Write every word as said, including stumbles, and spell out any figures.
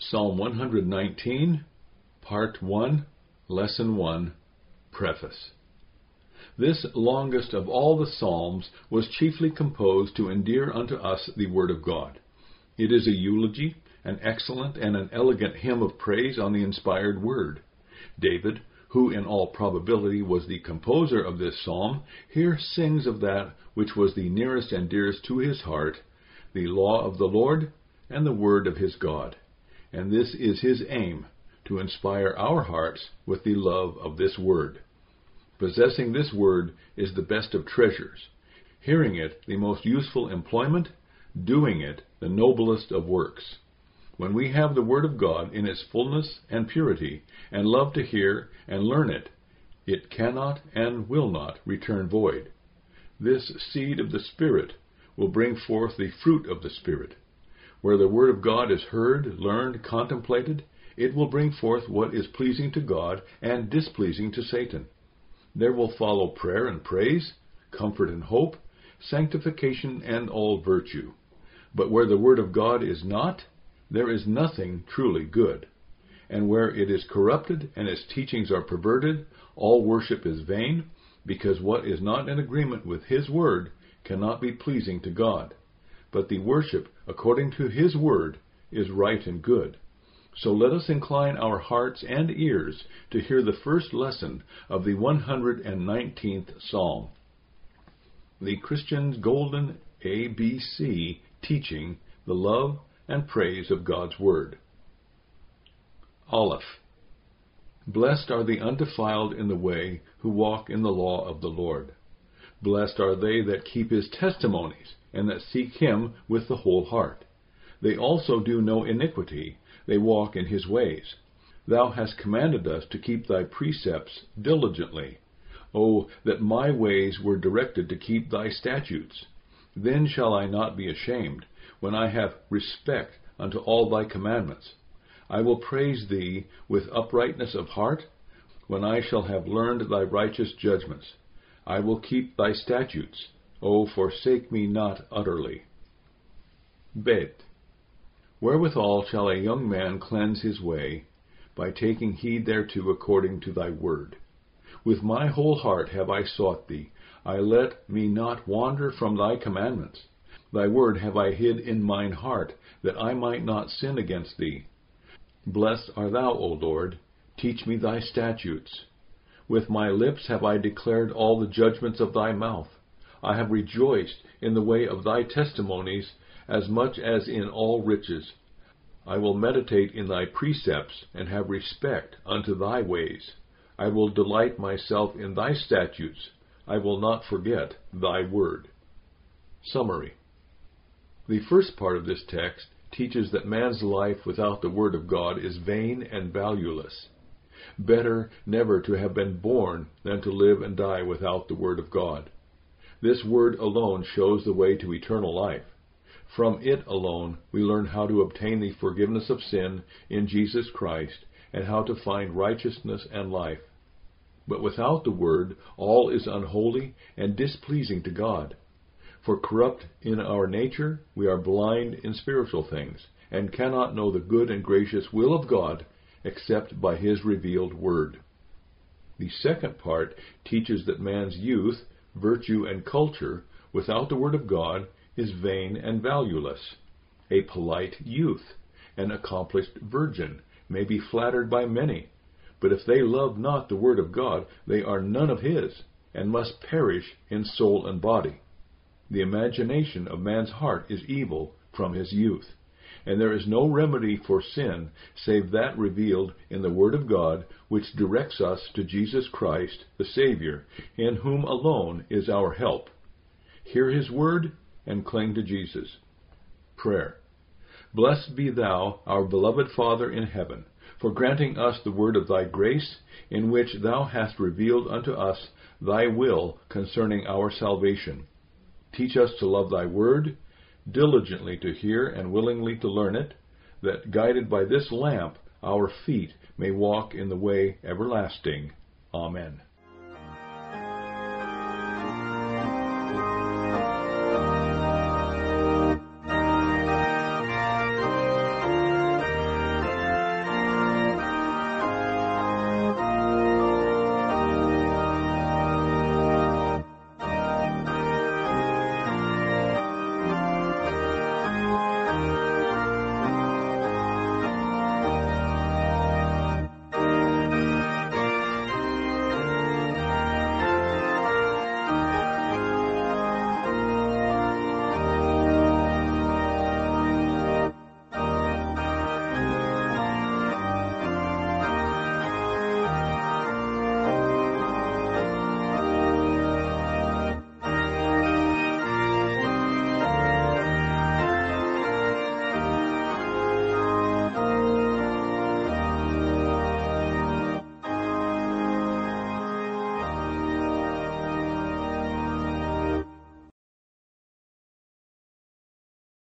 Psalm one hundred nineteen, Part one, Lesson one, Preface. This longest of all the Psalms was chiefly composed to endear unto us the Word of God. It is a eulogy, an excellent and an elegant hymn of praise on the inspired Word. David, who in all probability was the composer of this psalm, here sings of that which was the nearest and dearest to his heart, the law of the Lord and the word of his God. And this is his aim, to inspire our hearts with the love of this word. Possessing this word is the best of treasures, hearing it the most useful employment, doing it the noblest of works. When we have the word of God in its fullness and purity, and love to hear and learn it, it cannot and will not return void. This seed of the Spirit will bring forth the fruit of the Spirit. Where the word of God is heard, learned, contemplated, it will bring forth what is pleasing to God and displeasing to Satan. There will follow prayer and praise, comfort and hope, sanctification and all virtue. But where the word of God is not, there is nothing truly good. And where it is corrupted and its teachings are perverted, all worship is vain, because what is not in agreement with his word cannot be pleasing to God. But the worship according to his word is right and good. So let us incline our hearts and ears to hear the first lesson of the one hundred nineteenth Psalm. The Christian's golden A B C teaching the love and praise of God's word. Aleph. Blessed are the undefiled in the way who walk in the law of the Lord. Blessed are they that keep his testimonies, and that seek him with the whole heart. They also do no iniquity, they walk in his ways. Thou hast commanded us to keep thy precepts diligently. O, that my ways were directed to keep thy statutes! Then shall I not be ashamed, when I have respect unto all thy commandments. I will praise thee with uprightness of heart, when I shall have learned thy righteous judgments. I will keep thy statutes. O, forsake me not utterly. Bet. Wherewithal shall a young man cleanse his way? By taking heed thereto according to thy word. With my whole heart have I sought thee. I let me not wander from thy commandments. Thy word have I hid in mine heart, that I might not sin against thee. Blessed art thou, O Lord. Teach me thy statutes. With my lips have I declared all the judgments of thy mouth. I have rejoiced in the way of thy testimonies, as much as in all riches. I will meditate in thy precepts, and have respect unto thy ways. I will delight myself in thy statutes. I will not forget thy word. Summary. The first part of this text teaches that man's life without the word of God is vain and valueless. Better never to have been born than to live and die without the word of God. This word alone shows the way to eternal life. From it alone we learn how to obtain the forgiveness of sin in Jesus Christ, and how to find righteousness and life. But without the word, all is unholy and displeasing to God. For corrupt in our nature, we are blind in spiritual things, and cannot know the good and gracious will of God except by his revealed word. The second part teaches that man's youth, virtue, and culture, without the word of God, is vain and valueless. A polite youth, an accomplished virgin, may be flattered by many, but if they love not the word of God, they are none of his, and must perish in soul and body. The imagination of man's heart is evil from his youth, and there is no remedy for sin save that revealed in the word of God, which directs us to Jesus Christ, the Savior, in whom alone is our help. Hear his word and cling to Jesus. Prayer. Blessed be thou, our beloved Father in heaven, for granting us the word of thy grace, in which thou hast revealed unto us thy will concerning our salvation. Teach us to love thy word, diligently to hear and willingly to learn it, that guided by this lamp our feet may walk in the way everlasting. Amen.